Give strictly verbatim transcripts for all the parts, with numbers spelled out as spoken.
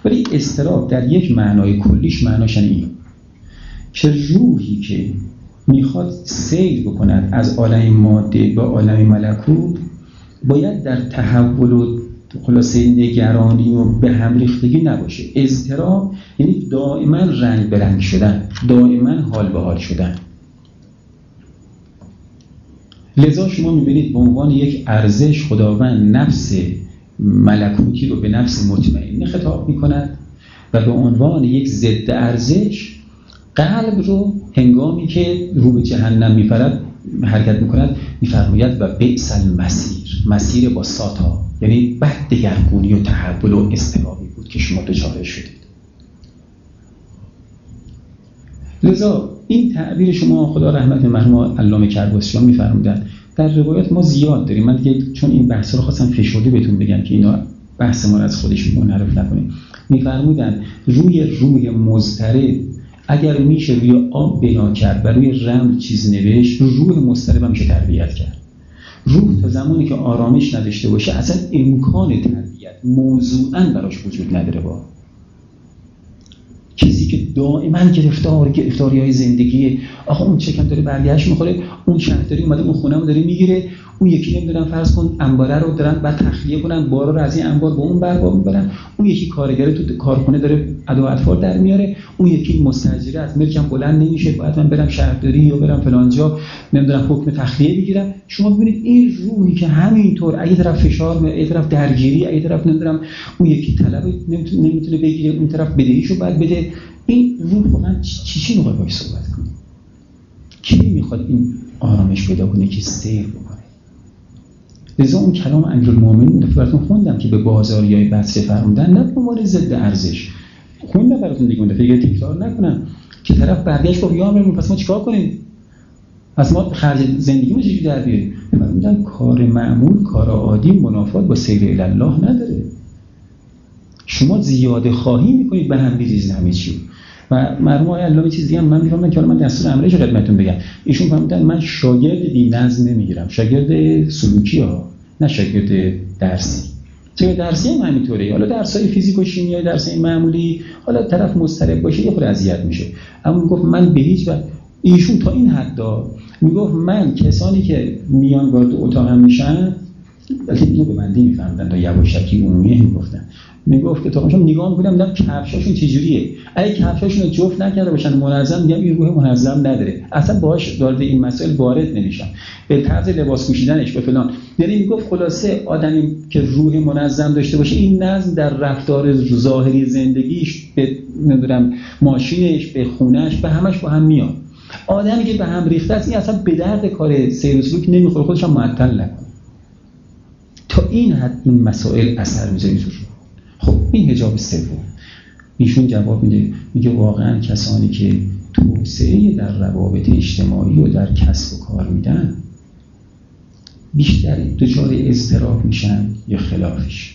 ولی اضطراب در یک معنای کلیش معناش اینه که روحی که میخواد سیر بکند از عالم ماده به عالم ملکوت باید در تحول و خلاصه نگرانی و به هم ریختگی نباشه. اضطراب یعنی دائما رنگ به رنگ شدن، دائما حال به حال شدن. لذا شما میبینید به عنوان یک ارزش خداوند نفس ملکوتی رو به نفس مطمئنه خطاب میکند و به عنوان یک ضد ارزش قلب رو هنگامی که رو به جهنم میپرد حرکت میکند میفرماید و بئس المصیر، مسیر با ساتا، یعنی بد دگرگونی و تحول و اضطرابی بود که شما دچار شدید. لذا این تعبیر شما خدا رحمت مرحوم علامه کرباسیان میفرمودن در روایات ما زیاد داریم. من دیگه چون این بحث رو خواستم فشرده بهتون بگم که اینا بحث ما از خودش منحرف نکنیم. میفرمودن روی روح مضطرب اگر میشه روی آب بنا کرد و روی رمل چیز نوشت، روح مضطرب هم میشه تربیت کرد. روح تا زمانی که آرامش نداشته باشه اصلا امکان تربیت موضوعاً براش وجود نداره. با کسی که دائما گرفتار گرفتاری‌های زندگی، آخه اون چکم داره برگشت میخوره، اون شهرداری اومده اون خونه‌مو داره میگیره، اون یکی نمیدونم فرض کن انباره رو دارن بعد تخلیه کنن، بارا رو از این انبار به اون بر میبرن، اون یکی کارگر تو کارخونه داره ادا و اطفال در میاره، اون یکی مستاجره از ملکم بلند نمیشه، باید من برم شهرداری یا برم فلان جا نمیدونم حکم تخلیه بگیرم. شما ببینید این روحی که همینطور اگه طرف فشار میاره، اگه طرف درگیری، اگه طرف نمیدونم اون یکی طلب نمیتونه نمیتونه بگیره، اون طرف بدهیشو بعد بده، این روح واقعا چی چی میخواد باهاش صحبت کنه؟ کی میخواد این آرامش پیدا کنه که سیر بکنه؟ لذا اون کلام امیرالمومنین رو براتون خوندم که به بازاریای بصره فرمودن، نه به عنوان ضد ارزش خوندم براتون دیگه، اون دفعه تکرار نکنم که طرف برگشت گفت یا امیر پس ما چیکار کنیم؟ پس ما خرج زندگیمون چجوری در بیاریم؟ فرمودن کار معمول، کار عادی منافات با سیر الی الله نداره. شما زیاده خواهی میکنید به هم بریزید همه چی. و مرحوم آقای علامه چیز دیگه من میفهمم که من دستور امرش رو خدمتتون بگم. ایشون فرمودن من شاگرد بی نظم نمیگیرم، شاگرد سلوکی ها، نه شاگرد درسی. چه درسی هم همینطوره، حالا درسای فیزیک و شیمیایی، درسای معمولی، حالا طرف مضطرب باشه یه خورده اذیت میشه. اما میگفت من به هیچ وجه، ایشون تا این حدا میگفت من کسانی که میان وارد اتاق هم میشن، البته اینو به بندی میفهمدن تا یواشکی عمومی میگفتن، میگفت که تا شما نگاه میکنم دیدم کفشاشون چجوریه، اگه کفشاشون رو جفت نکرده باشن منظم، میگم این روح منظم نداره، اصلا باهاش وارد این مسائل وارد نمیشم، به طرز لباس پوشیدنش به فلان. یعنی میگفت خلاصه آدمی که روح منظم داشته باشه این نظم در رفتار ظاهری زندگیش، به نمیدونم ماشینش، به خونهش، به همش با هم میاد. آدمی که به هم ریخته است این اصلا به درد کار سیر و سلوک نمیخوره، خودش هم معطل نکنه. تا این حد این مسائل اثر میذاره تو. خب این حجاب سوم. ایشون جواب میده، میگه واقعا کسانی که توسعه در روابط اجتماعی و در کسب و کار میدن بیشتر دچار اضطراب میشن یا خلافش.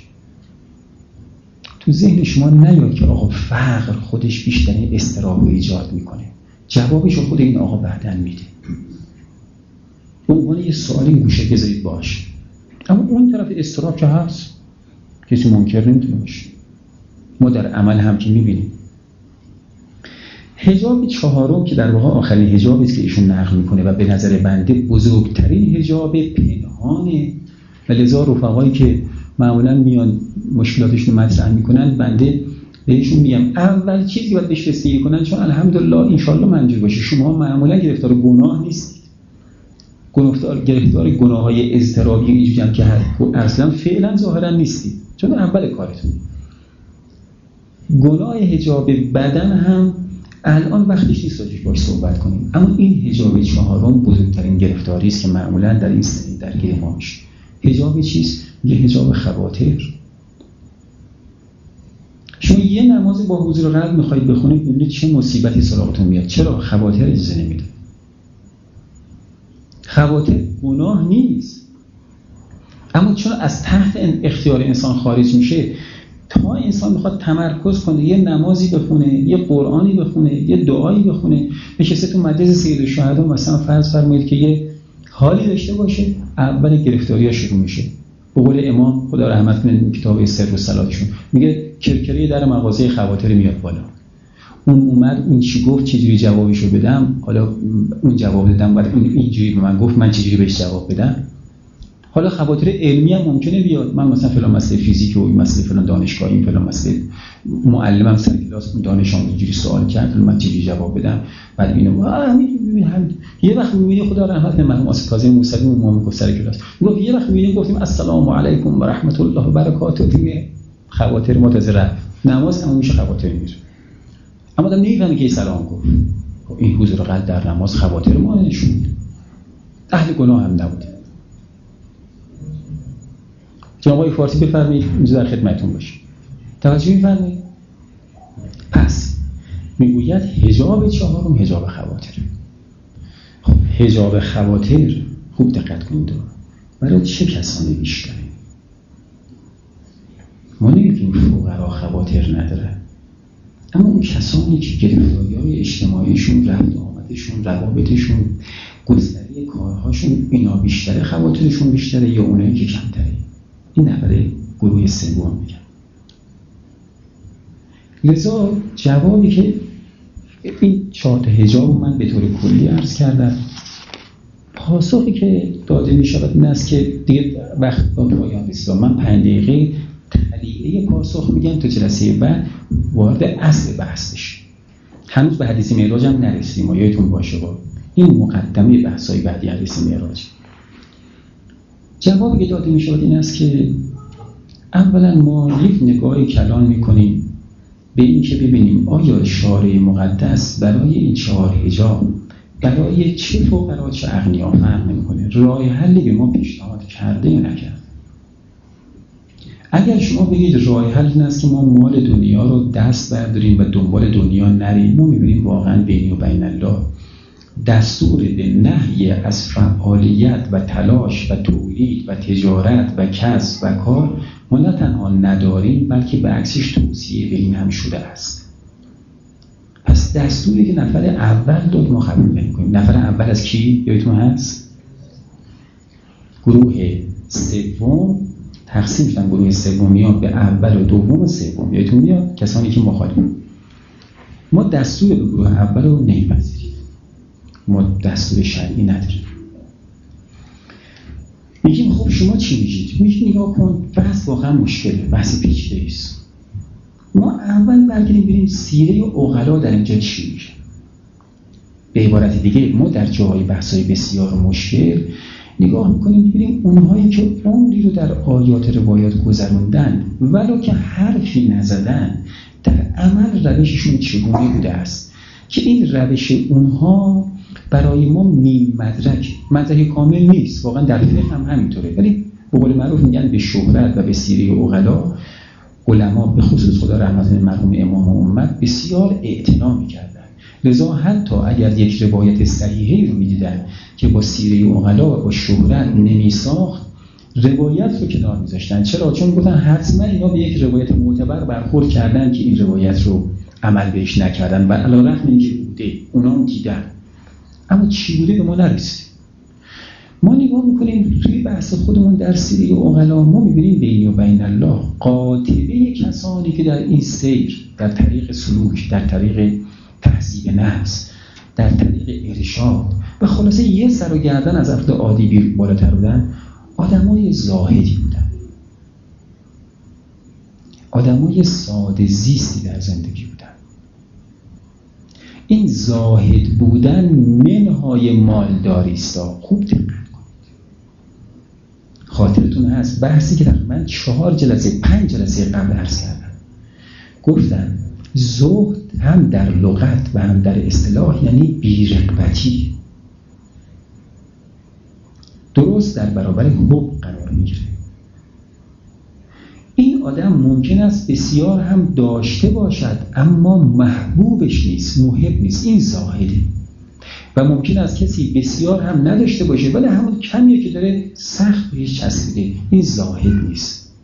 تو ذهن شما نیاد که آقا فقر خودش بیشترین اضطراب رو ایجاد میکنه. جوابش رو خود این آقا بعداً میده. به عنوان یه سوالی گوشه بذارید باشه. اما اون طرف اضطراب که هست کسی منکر نمیتونه باشه. ما در عمل هم که میبینیم. حجاب چهارم که در واقع آخرین حجابی است که ایشون نقل میکنه و به نظر بنده بزرگترین حجاب پنهانه و لذا رفقایی که معمولا میان مشکلاتشون رو مطرح میکنن بنده بهشون میگم اول چیزی که باید بهش رسیدگی کنن، چون الحمدلله انشالله منظور باشه شما معمولا گرفتار گناه نیستید، گرفتار گرفتار گناههای اضطرابی اینجوری هم که اصلا فعلا ظاهرا نیستید، چون اول کارتون. گناه حجاب بدن هم الان وقتش نیست راجعش باش صحبت کنیم، اما این حجاب چهارم بزرگترین گرفتاری است که معمولا در این سنین درگیر ما میشه. حجاب چیست؟ یه حجاب خواطر. شما یه نماز با حضور قلب میخواید بخونید ببینید چه مصیبتی سراغتون میاد. چرا؟ خواطر اجازه نمیده. خواطر گناه نیست، اما چون از تحت اختیار انسان خارج میشه، تا انسان میخواد تمرکز کنه یه نمازی بخونه، یه قرآنی بخونه، یه دعایی بخونه، نشسته تو مجلس سید الشهدا مثلا فرض فرمایید که یه حالی داشته باشه، اول گرفتاری‌ها شروع میشه. به قول امام خدا رحمت کنه کتاب سر و صلاتشون میگه کرکره در مغازه خواطر میاد بالا. اون اومد اون چی گفت چجوری جوابشو بدم، حالا اون جواب دادم بعد اون اینجوری به من گفت من چجوری بهش جواب بدم. حالا خواطر علمی هم ممکنه بیاد، من مثلا فلان مسئله فیزیک و این مسئله فلان دانشگاهی این فلان مسئله معلمم سر کلاس اون دانش آموز اینجوری سوال کرد من چجوری جواب بدم، بعد اینو هم یه وقت میبینی خدا رحمت کنه مرحوم آصف کاظمی موسوی ما میگفت سر کلاس میگفت یه وقت میبینیم گفتیم السلام علیکم و رحمت الله و برکاته دیگه خواطر متضرر رفت، نماز تموم میشه خواطر میره. اما آدم نمیفهمه که سلام گفت این حضور قلب در نماز خواطر ما نشون اهل گناه هم نبود. جناب آقای فارسی بفرمایید اینجا در خدمتتون باشه. توجه می‌فرمایید؟ پس میگوید حجاب چهارم حجاب خواطر. خب حجاب خواطر خوب دقت کنید برای چه کسانی بیشتره؟ ما نمیگیم فقرا خواطر نداره، اما اون کسانی که گرفتاری‌های اجتماعیشون، رفت آمدشون، روابطشون، گستری کارهاشون اینا بیشتره، خواطرشون بیشتره یا اونایی که کمتره؟ این نفره گروه سوم میگن. لذا جوابی که این چهار حجاب من به طور کلی عرض کردم، پاسخی که داده می شود این است که دیگه وقت با پایان رسید. من پنج دقیقه تلیعه پاسخ میگم تا جلسه بعد وارد اصل بحث بشیم. هنوز به حدیث معراج هم نرسیدیم و یادتون باشه با این مقدمه بحث‌های بعدی حدیث معراج. جوابی که داده می شود این است که اولا ما یک نگاه کلان می کنیم به این که ببینیم آیا شارع مقدس برای این چهار حجاب برای چه فقرا چه اغنیا فرق نمی‌کنه، راه حلی به ما پیشنهاد کرده یا نکرده. اگر شما بگید راه حل این است که ما مال دنیا رو دست برداریم و دنبال دنیا نریم، ما می‌بینیم واقعا بینی و بین الله دستور به نهی از فعالیت و تلاش و تولید و تجارت و کسب و کار ما نه تنها نداریم بلکه به عکسش توصیه به این هم شده است. پس دستوری که نفر اول داد ما قبول نمی‌کنیم. نفر اول از کی یادتون هست؟ گروه سوم تقسیم شدن، گروه سومیان به اول و دوم و سوم یادتون میاد؟ کسانی که مخالفن. ما دستور به گروه اول رو نمی‌پذیریم، ما دستور شرعی نداریم. میگیم خب شما چی میگید؟ میگید نگاه کن بحث واقعا مشکله، بحث پیچیده است. ما اول برگردیم ببینیم سیره عقلا در اینجا چی میگه. به عبارت دیگه ما در جاهای بحث‌های بسیار مشکل نگاه میکنیم ببینیم اونهایی که عمری رو در آیات روایات گذروندن ولو که حرفی نزدن در عمل روششون چگونه بوده است که این روش اونها برای ما نیم مدرک مدرک کامل نیست، واقعا در فقه هم همینطوره، ولی به قول معروف میگن به شهرت و به سیره عقلا علما به خصوص خدا رحمت کنه مرحوم امام امت بسیار اعتنا می‌کردن. لذا حتی اگر یک روایت صحیحی رو می‌دیدن که با سیره عقلا و با شهرت نمی‌ساخت، روایت رو کنار می‌ذاشتن. چرا؟ چون گفتن حتما اینا به یک روایت معتبر برخورد کردن که این روایت رو عمل بهش نکردن و علیرغم اینکه بوده اونا هم دیدن، اما چی بوده به ما نرسید. ما نگاه میکنیم توی بحث خودمون در سیره عقلا ما میبینیم بینی و بین الله قاطبه کسانی که در این سیر در طریق سلوک، در طریق تهذیب نفس، در طریق ارشاد و خلاصه یه سر و گردن از افراد عادی بالاتر بودن، آدمای زاهدی بودن، آدمای ساده زیستی در زندگی بودن. این زاهد بودن منهای مالداری است. خوب دقت کنید. خاطرتون هست بحثی که من چهار جلسه پنج جلسه قبل عرض کردم، گفتم زهد هم در لغت و هم در اصطلاح یعنی بی‌رغبتی، درست در برابر حب قرار میگیره. این آدم ممکن است بسیار هم داشته باشد اما محبوبش نیست، محب نیست، این زاهدی. و ممکن است کسی بسیار هم نداشته باشه ولی همون کمیه که داره سخت بهش چسبیده، این زاهد نیست.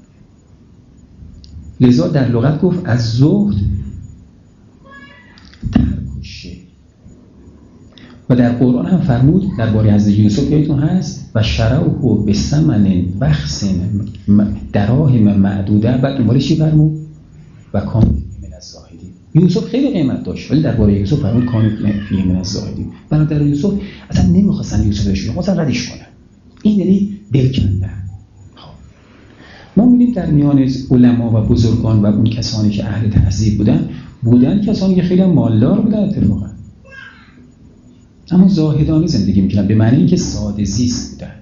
لذا در لغت گفت از زهد ترک شی و در قرآن هم فرمود درباره حضرت یوسف یادتون هست و شروه به ثمن بخس دراهم معدوده، بعد دوباره چی فرمود؟ و کان من الزاهدین. یوسف خیلی قیمت داشت ولی درباره یوسف فرمود کان فی من الزاهدین. برادر یوسف اصلا نمیخواستن یوسف رو بشورن، خواستن ردش کنن. این یعنی دل کندن. خب ما می‌بینیم در میان علما و بزرگان و اون کسانی که اهل تهذیب بودن بودن کسانی که خیلی مالدار بودن اتفاقا، اما زاهدانه زندگی می‌کردن، به معنی اینکه ساده زیست بودن،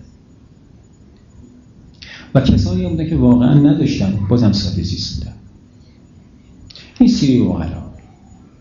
و کسانی هم بودن که واقعا نداشتن بازم ساده زیست بودن. این سیره اوغلا.